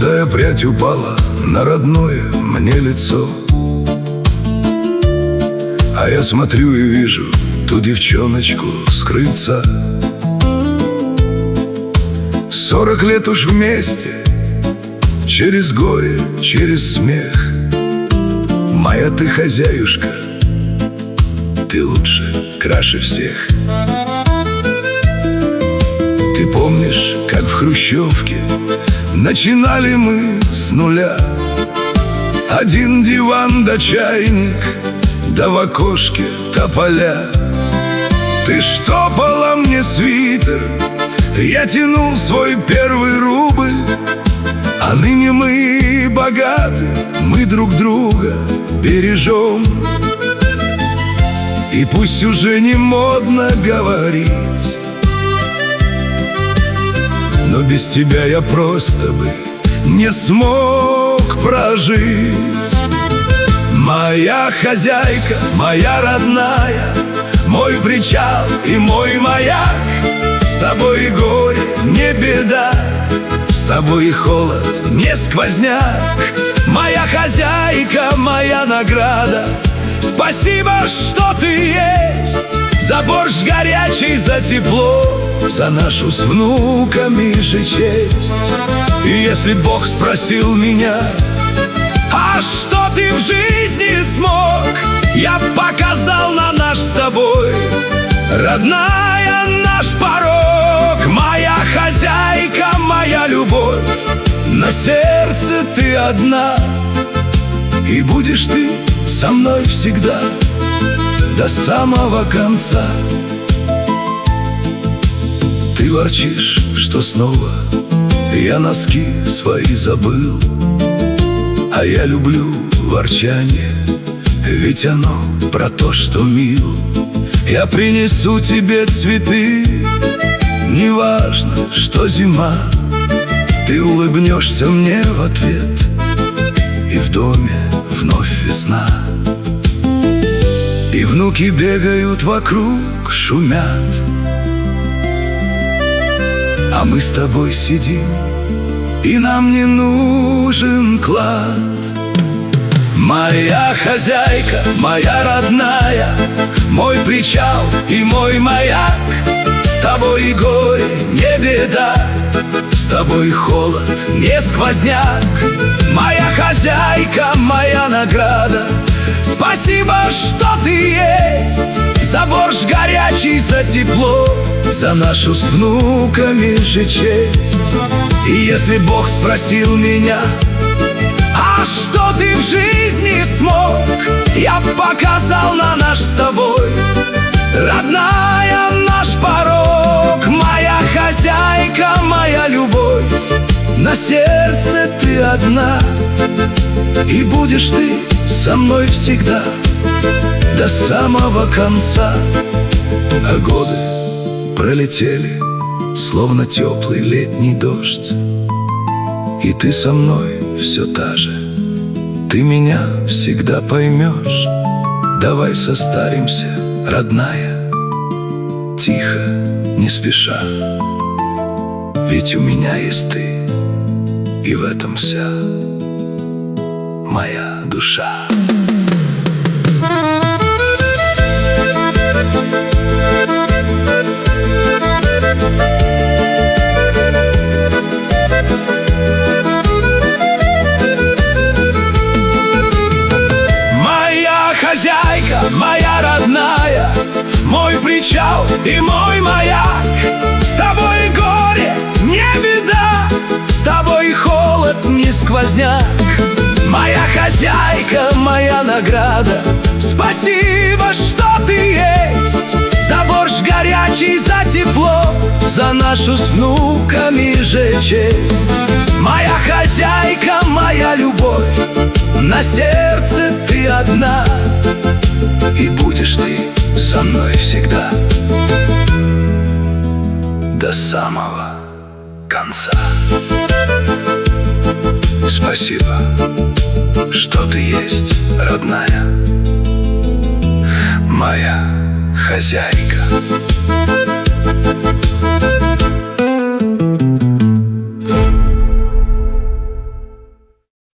Седая прядь упала на родное мне лицо, а я смотрю и вижу ту девчоночку с крыльца. 40 лет уж вместе, через горе, через смех. Моя ты хозяюшка, ты лучше, краше всех. Ты помнишь, как в хрущевке начинали мы с нуля? Один диван да чайник, да в окошке тополя. Ты штопала мне свитер, я тянул свой первый рубль. А ныне мы богаты, мы друг друга бережем. И пусть уже не модно говорить, но без тебя я просто бы не смог прожить. Моя хозяйка, моя родная, мой причал и мой маяк. С тобой и горе не беда, с тобой и холод не сквозняк. Моя хозяйка, моя награда, спасибо, что ты есть. За борщ горячий, за тепло, за нашу с внуками же честь. И если Бог спросил меня: а что ты в жизни смог? Я показал на наш с тобой, родная, наш порог. Моя хозяйка, моя любовь, на сердце ты одна. И будешь ты со мной всегда, до самого конца. Ты ворчишь, что снова я носки свои забыл, а я люблю ворчание, ведь оно про то, что мил. Я принесу тебе цветы, неважно, что зима. Ты улыбнешься мне в ответ, и в доме вновь весна. И внуки бегают вокруг, шумят, а мы с тобой сидим, и нам не нужен клад. Моя хозяйка, моя родная, мой причал и мой маяк. С тобой и горе не беда, с тобой и холод не сквозняк. Моя хозяйка, моя награда, спасибо, что ты есть. За борщ горячий, за тепло, за нашу с внуками же честь. И если Бог спросил меня: а что ты в жизни смог? Я показал на наш с тобой, родная, наш порог. Моя хозяйка, моя любовь, на сердце ты одна. И будешь ты со мной всегда, до самого конца. А годы пролетели, словно теплый летний дождь, и ты со мной все та же. Ты меня всегда поймешь. Давай состаримся, родная, тихо, не спеша. Ведь у меня есть ты, и в этом вся моя душа. Моя хозяйка, моя родная, мой причал и мой маяк. С тобой горе не беда, с тобой холод не сквозняк. Моя хозяйка, моя награда, спасибо, что ты есть. За борщ горячий, за тепло, за нашу с внуками же честь. Моя хозяйка, моя любовь, на сердце ты одна. И будешь ты со мной всегда, до самого конца. Спасибо, что ты есть, родная, моя хозяйка.